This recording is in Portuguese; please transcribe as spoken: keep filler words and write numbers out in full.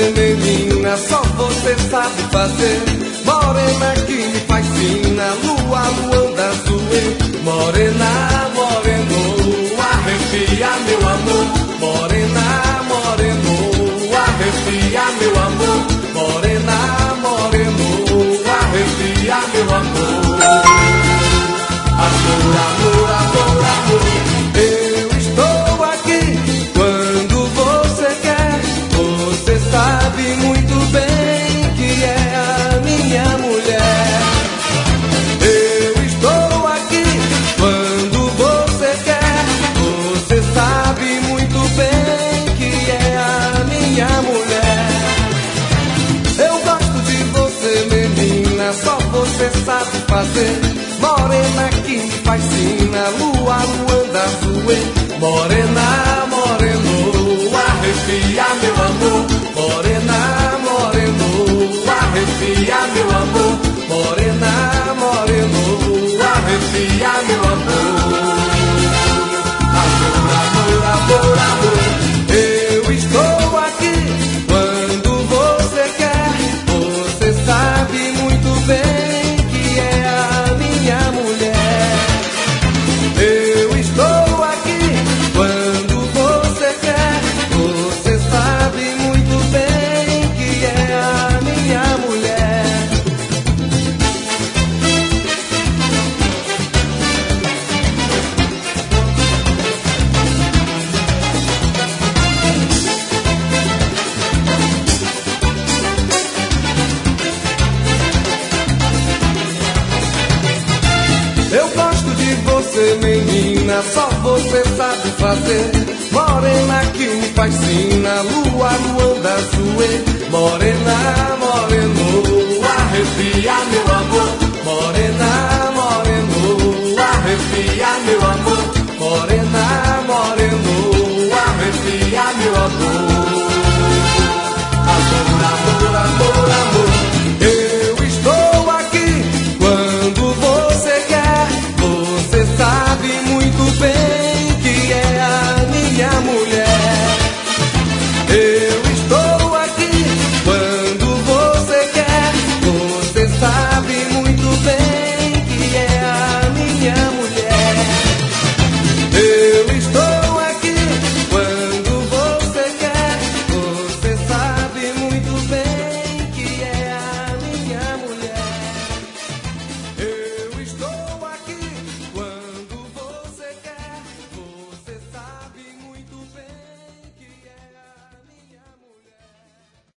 menina, só você sabe fazer. Morena que me fascina, lua, luanda azul. Morena, moreno, arrepia meu amor. Morena, moreno, arrepia meu amor. Morena, moreno, arrepia meu amor. Amor, amor, amor, amor. Eu estou aqui quando você quer. Você sabe muito bem que é a minha mulher. Eu estou aqui quando você quer. Você sabe muito bem que é a minha mulher. Eu gosto de você, menina, só você sabe fazer. Morena que me fascina, lua, luanda azul. Morena, moreno, arrepia meu amor. Morena, moreno, arrepia meu amor. Morena, moreno, arrepia meu amor. Amor, amor, amor, amor. Eu estou aqui quando você quer. Você sabe muito bem que é a minha mulher. Eu estou aqui quando você quer. Você sabe muito bem que é a minha mulher. Eu gosto de você, menina, só você sabe fazer. Morena que me fascina, lua, luanda azul. Morena, moreno, arrepia meu amor.